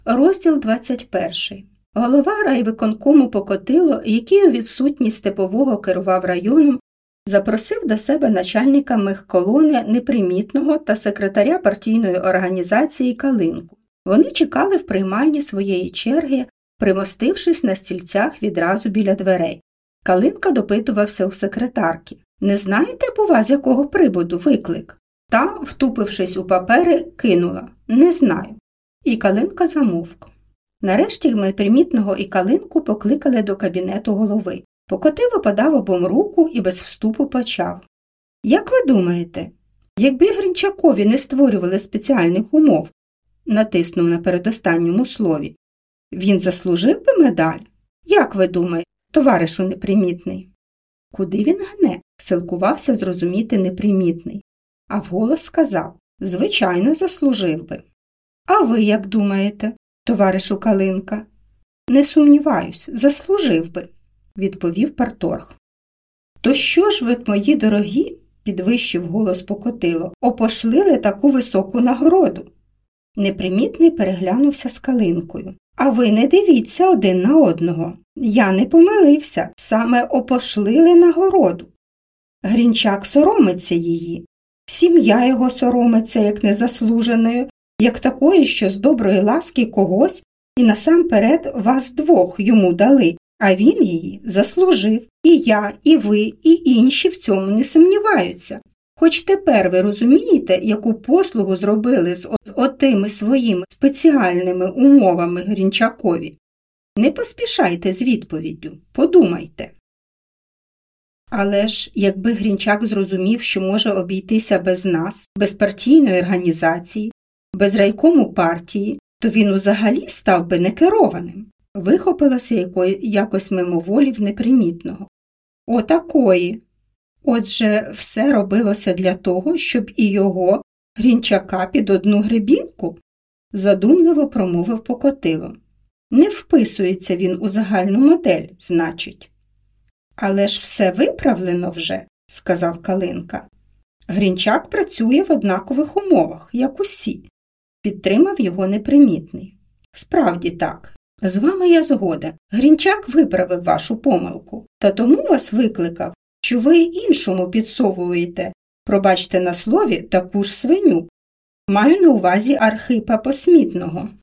Розділ 21. Голова райвиконкому Покотило, який у відсутність Степового керував районом, запросив до себе начальника мехколони Непримітного та секретаря партійної організації Калинку. Вони чекали в приймальні своєї черги, примостившись на стільцях відразу біля дверей. Калинка допитувався у секретарки. «Не знаєте, бува, з якого приводу виклик?» Та, втупившись у папери, кинула «Не знаю». І Калинка замовк. Нарешті Непримітного і Калинку покликали до кабінету голови. Покотило подав обом руку і без вступу почав. «Як ви думаєте, якби Гринчакові не створювали спеціальних умов?» Натиснув на передостанньому слові. «Він заслужив би медаль? Як ви думаєте, товаришу Непримітний?» «Куди він гне?» – силкувався зрозуміти Непримітний. А вголос сказав «Звичайно, заслужив би». «А ви як думаєте, товаришу Калинка?» «Не сумніваюсь, заслужив би», – відповів парторг. «То що ж ви, мої дорогі, – підвищив голос Покотило, – опошлили таку високу нагороду?» Непримітний переглянувся з Калинкою. «А ви не дивіться один на одного. Я не помилився, саме опошлили нагороду. Грінчак соромиться її. Сім'я його соромиться, як незаслуженою, як такої, що з доброї ласки когось і насамперед вас двох йому дали, а він її заслужив. І я, і ви, і інші в цьому не сумніваються. Хоч тепер ви розумієте, яку послугу зробили з отими своїми спеціальними умовами Грінчакові? Не поспішайте з відповіддю, подумайте». Але ж, якби Грінчак зрозумів, що може обійтися без нас, без партійної організації, без райкому партії, то він взагалі став би некерованим. Вихопилося якось мимоволі в Непримітного. Отакої. Отже, все робилося для того, щоб і його, Грінчака, під одну гребінку? Задумливо промовив Покотило. Не вписується він у загальну модель, значить. Але ж все виправлено вже, сказав Калинка. Грінчак працює в однакових умовах, як усі. Підтримав його Непримітний. Справді так. З вами я згоден. Грінчак виправив вашу помилку. Та тому вас викликав, що ви іншому підсовуєте, пробачте на слові, таку ж свиню. Маю на увазі Архипа Посмітного.